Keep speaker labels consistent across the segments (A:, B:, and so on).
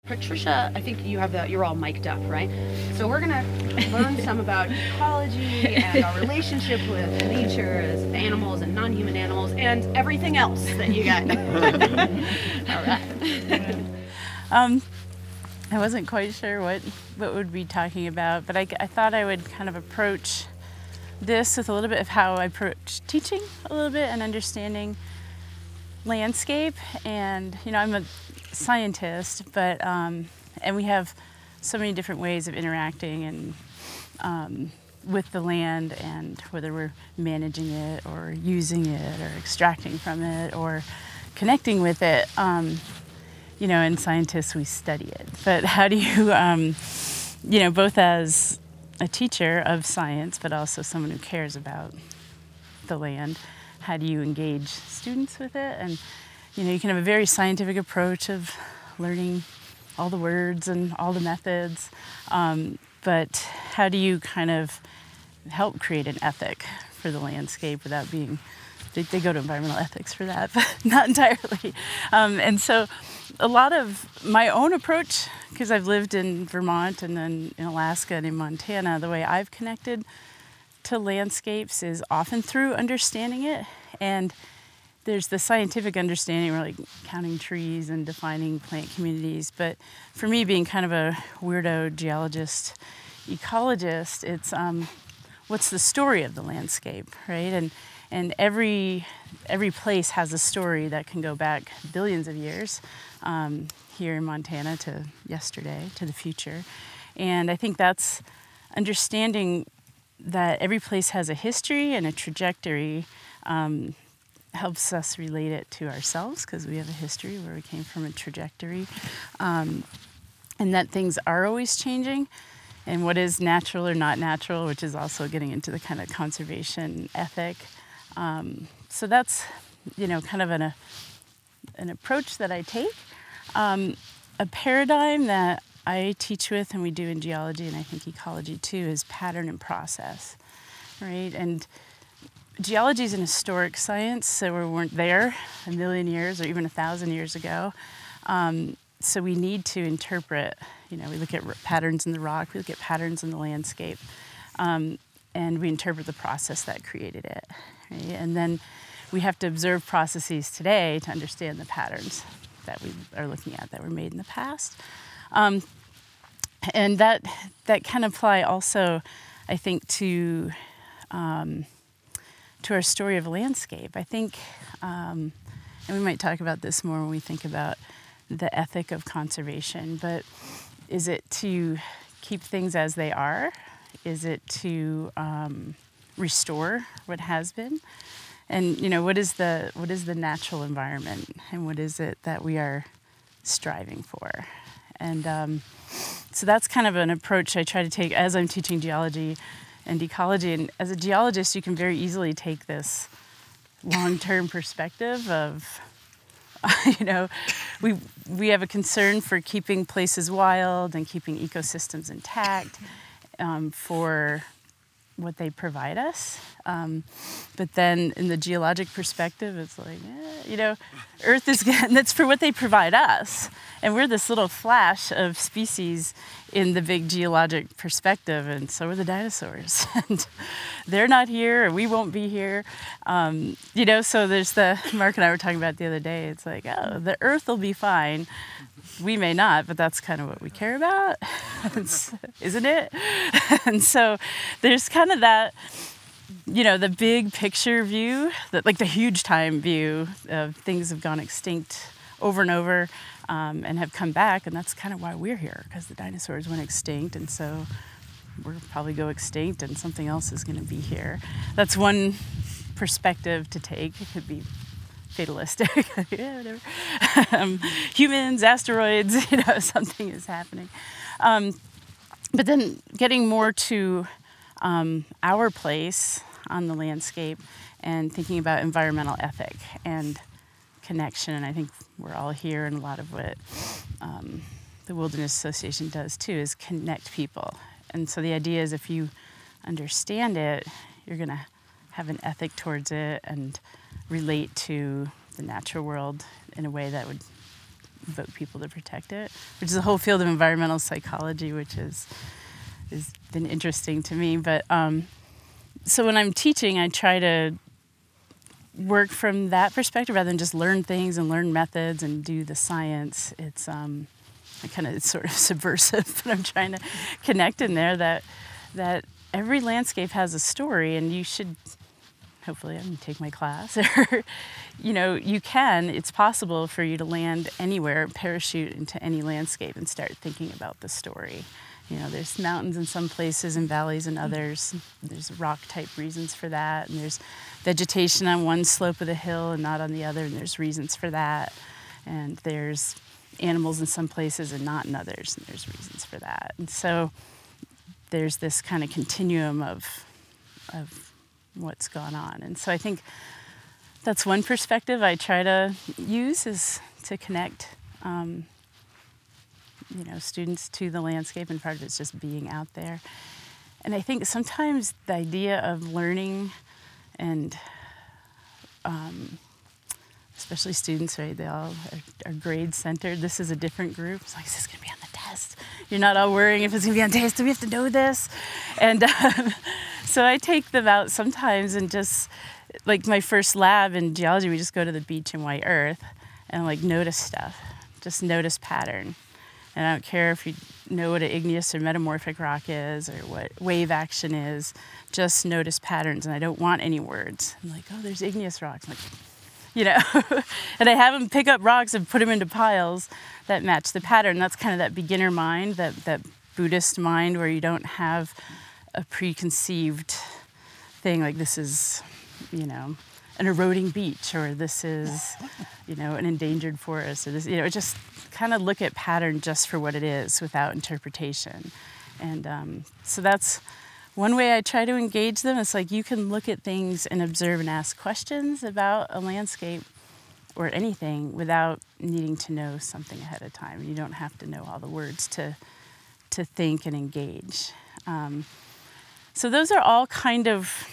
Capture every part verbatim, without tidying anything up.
A: Patricia, I think you have the, you're all mic'd up, right? So we're gonna learn some about ecology and our relationship with nature as animals and non-human animals and everything else that you got. All right.
B: Um, I wasn't quite sure what, what we'd be talking about, but I, I thought I would kind of approach this with a little bit of how I approach teaching a little bit and understanding landscape. And, you know, I'm a scientist, but, um, and we have so many different ways of interacting and um, with the land, and whether we're managing it or using it or extracting from it or connecting with it. Um, you know, and scientists, we study it. But how do you, um, you know, both as a teacher of science, but also someone who cares about the land, how do you engage students with it? And, you know, you can have a very scientific approach of learning all the words and all the methods, um, but how do you kind of help create an ethic for the landscape without being, they, they go to environmental ethics for that, but not entirely. Um, and so a lot of my own approach, because I've lived in Vermont and then in Alaska and in Montana, the way I've connected to landscapes is often through understanding it. And there's the scientific understanding, we're like counting trees and defining plant communities. But for me, being kind of a weirdo geologist, ecologist, it's um, what's the story of the landscape, right? And and every every place has a story that can go back billions of years, um, here in Montana to yesterday, to the future. And I think that's understanding that every place has a history and a trajectory, um, helps us relate it to ourselves, because we have a history where we came from, a trajectory, um, and that things are always changing, and what is natural or not natural, which is also getting into the kind of conservation ethic. Um, so that's, you know, kind of an, a, an approach that I take. Um, a paradigm that I teach with, and we do in geology, and I think ecology too, is pattern and process, right? And geology is an historic science, so we weren't there a million years or even a thousand years ago. Um, so we need to interpret, you know, we look at r- patterns in the rock, we look at patterns in the landscape, um, and we interpret the process that created it, right? And then we have to observe processes today to understand the patterns that we are looking at that were made in the past. Um, and that that can apply also, I think, to um, to our story of landscape. I think, um, and we might talk about this more when we think about the ethic of conservation, but is it to keep things as they are? Is it to um, restore what has been? And, you know, what is the what is the natural environment, and what is it that we are striving for? And um, so that's kind of an approach I try to take as I'm teaching geology and ecology. And as a geologist, you can very easily take this long-term perspective of, you know, we we have a concern for keeping places wild and keeping ecosystems intact, um, for what they provide us. Um, but then in the geologic perspective, it's like, eh, you know, Earth is, that's for what they provide us. And we're this little flash of species in the big geologic perspective, and so are the dinosaurs. And they're not here, or we won't be here. Um, you know, so there's the, Mark and I were talking about the other day, it's like, oh, the Earth will be fine. We may not, but that's kind of what we care about, isn't it? And so there's kind of that, you know, the big picture view, that, like the huge time view of things have gone extinct over and over, um, and have come back, and that's kind of why we're here, because the dinosaurs went extinct, and so we'll probably go extinct, and something else is going to be here. That's one perspective to take. It could be fatalistic, yeah, whatever. um, humans, asteroids, you know, something is happening. Um, but then getting more to um, our place on the landscape and thinking about environmental ethic and connection. And I think we're all here, and a lot of what um, the Wilderness Association does too is connect people. And so the idea is, if you understand it, you're going to have an ethic towards it and relate to the natural world in a way that would invoke people to protect it, which is a whole field of environmental psychology, which is has been interesting to me. But um, so when I'm teaching, I try to work from that perspective rather than just learn things and learn methods and do the science. It's um, I kind of it's sort of subversive, but I'm trying to connect in there that that every landscape has a story, and you should. Hopefully, I'm going to take my class. Or, you know, you can. It's possible for you to land anywhere, parachute into any landscape, and start thinking about the story. You know, there's mountains in some places and valleys in others. There's rock-type reasons for that, and there's vegetation on one slope of the hill and not on the other, and there's reasons for that. And there's animals in some places and not in others, and there's reasons for that. And so there's this kind of continuum of of what's gone on. And so I think that's one perspective I try to use, is to connect um, you know, students to the landscape, and part of it's just being out there. And I think sometimes the idea of learning and um, especially students, right, they all are, are grade centered. This is a different group. It's like, is this going to be on the test? You're not all worrying if it's going to be on the test. Do we have to know this? And um, so I take them out sometimes and just, like my first lab in geology, we just go to the beach in White Earth and like notice stuff. Just notice pattern. And I don't care if you know what an igneous or metamorphic rock is or what wave action is. Just notice patterns. And I don't want any words. I'm like, oh, there's igneous rocks. I'm like, you know, and I have them pick up rocks and put them into piles that match the pattern. That's kind of that beginner mind, that, that Buddhist mind where you don't have a preconceived thing like this is, you know, an eroding beach, or this is, you know, an endangered forest, or this, you know, just kind of look at pattern just for what it is without interpretation. And um, so that's one way I try to engage them. It's like you can look at things and observe and ask questions about a landscape or anything without needing to know something ahead of time. You don't have to know all the words to to think and engage. Um, so those are all kind of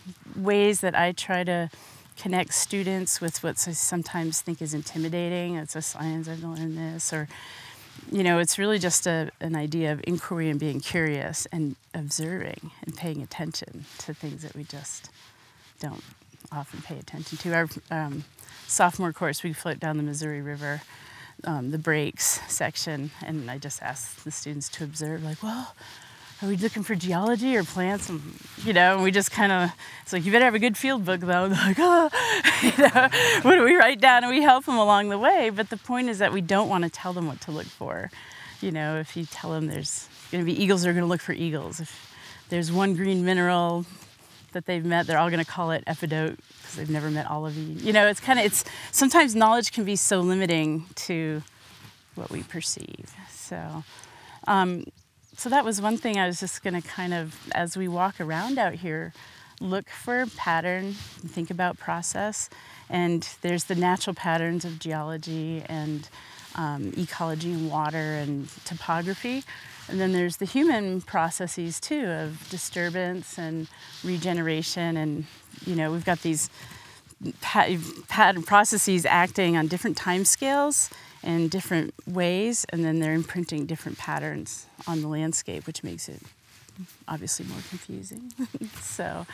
B: ways that I try to connect students with what I sometimes think is intimidating. It's a science, I've learned this, or you know, it's really just a, an idea of inquiry and being curious and observing and paying attention to things that we just don't often pay attention to. Our um, sophomore course, we float down the Missouri River, um, the breaks section, and I just asked the students to observe, like, well, are we looking for geology or plants? And, you know, and we just kind of, it's like, you better have a good field book, though. They're like, oh, you know, what do we write down? And we help them along the way. But the point is that we don't want to tell them what to look for. You know, if you tell them there's going to be eagles, they're going to look for eagles. If there's one green mineral that they've met, they're all going to call it epidote because they've never met olivine. You know, it's kind of, it's, sometimes knowledge can be so limiting to what we perceive. So, um, So that was one thing I was just going to kind of, as we walk around out here, look for pattern, think about process. And there's the natural patterns of geology and um, ecology and water and topography. And then there's the human processes too of disturbance and regeneration. And, you know, we've got these pat- pattern processes acting on different time scales in different ways, and then they're imprinting different patterns on the landscape, which makes it obviously more confusing. So,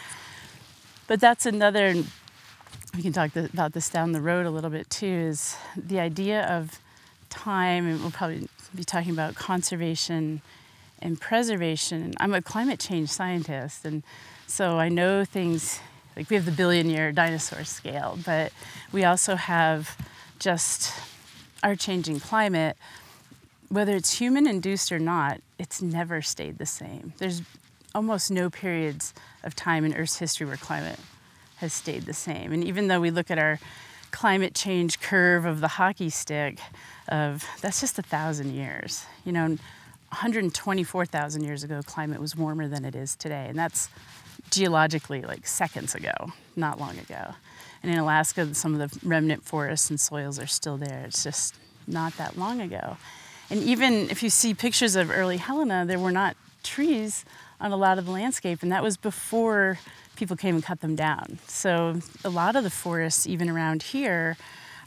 B: but that's another, we can talk th- about this down the road a little bit too, is the idea of time, and we'll probably be talking about conservation and preservation. I'm a climate change scientist, and so I know things, like we have the billion year dinosaur scale, but we also have just our changing climate. Whether it's human induced or not, it's never stayed the same. There's almost no periods of time in Earth's history where climate has stayed the same. And even though we look at our climate change curve of the hockey stick, of that's just a thousand years. You know, one hundred twenty-four thousand years ago, climate was warmer than it is today. And that's geologically like seconds ago, not long ago. And in Alaska, some of the remnant forests and soils are still there. It's just not that long ago. And even if you see pictures of early Helena, there were not trees on a lot of the landscape, and that was before people came and cut them down. So a lot of the forests, even around here,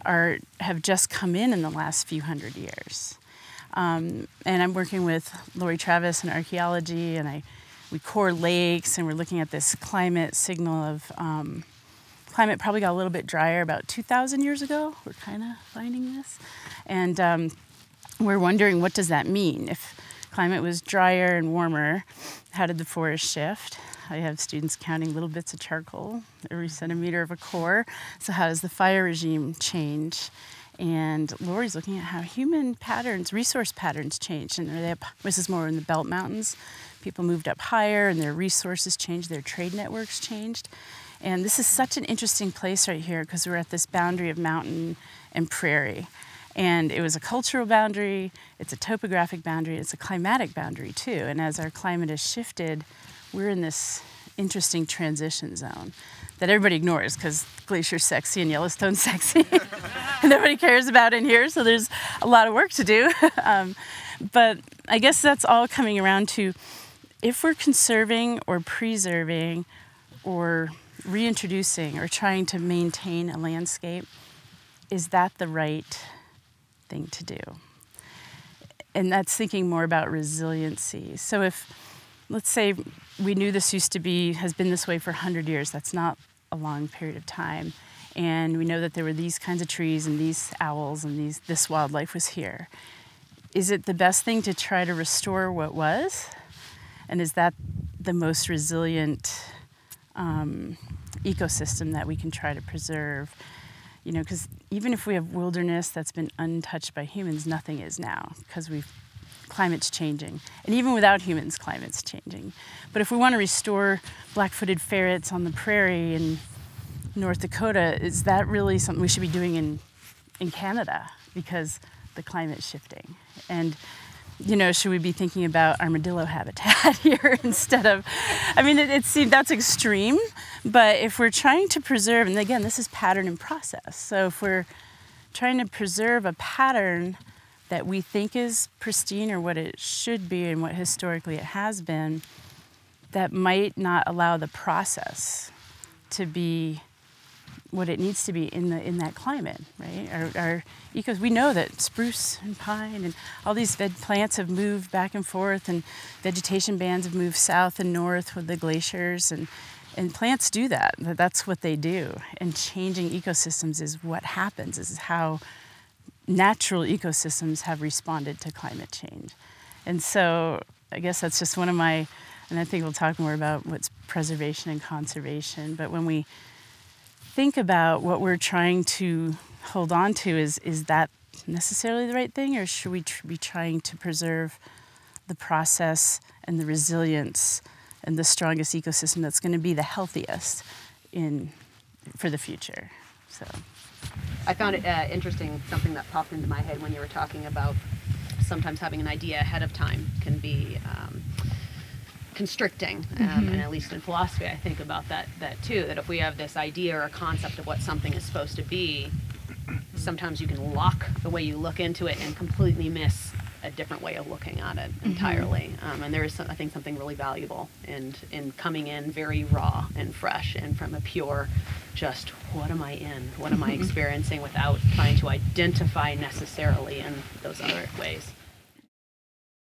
B: are have just come in in the last few hundred years. Um, and I'm working with Lori Travis in archaeology, and I we core lakes, and we're looking at this climate signal of um, climate probably got a little bit drier about two thousand years ago. We're kind of finding this, and um, we're wondering, what does that mean? If climate was drier and warmer, how did the forest shift? I have students counting little bits of charcoal every centimeter of a core. So how does the fire regime change? And Lori's looking at how human patterns, resource patterns changed. And are they up, this is more in the Belt Mountains. People moved up higher and their resources changed, their trade networks changed. And this is such an interesting place right here because we're at this boundary of mountain and prairie. And it was a cultural boundary, it's a topographic boundary, it's a climatic boundary too. And as our climate has shifted, we're in this interesting transition zone that everybody ignores because Glacier's sexy and Yellowstone's sexy. Nobody cares about in here, so there's a lot of work to do. um, but I guess that's all coming around to, if we're conserving or preserving or reintroducing or trying to maintain a landscape, is that the right thing to do? And that's thinking more about resiliency. So if, let's say we knew this used to be, has been this way for one hundred years, that's not a long period of time. And we know that there were these kinds of trees and these owls and these this wildlife was here. Is it the best thing to try to restore what was? And is that the most resilient um, ecosystem that we can try to preserve? You know, because even if we have wilderness that's been untouched by humans, nothing is now because we've climate's changing. And even without humans, climate's changing. But if we want to restore black-footed ferrets on the prairie in North Dakota, is that really something we should be doing in in Canada because the climate's shifting? And you know, should we be thinking about armadillo habitat here instead of, I mean, it, it seems that's extreme, but if we're trying to preserve, and again, this is pattern and process. So if we're trying to preserve a pattern that we think is pristine or what it should be and what historically it has been, that might not allow the process to be what it needs to be in the in that climate, right? Our, our ecos, we know that spruce and pine and all these veg plants have moved back and forth, and vegetation bands have moved south and north with the glaciers, and and plants do that. That's what they do. And changing ecosystems is what happens. This is how natural ecosystems have responded to climate change. And so I guess that's just one of my, and I think we'll talk more about what's preservation and conservation, but when we think about what we're trying to hold on to, is is that necessarily the right thing, or should we tr- be trying to preserve the process and the resilience and the strongest ecosystem that's going to be the healthiest in for the future? So
A: I found it uh, interesting, something that popped into my head when you were talking about sometimes having an idea ahead of time can be um, constricting, um, mm-hmm. and at least in philosophy I think about that that too, that if we have this idea or a concept of what something is supposed to be, sometimes you can lock the way you look into it and completely miss a different way of looking at it entirely. Mm-hmm. Um, and there is, some, I think, something really valuable in, in coming in very raw and fresh and from a pure, just what am I in? What am I experiencing, without trying to identify necessarily in those other ways.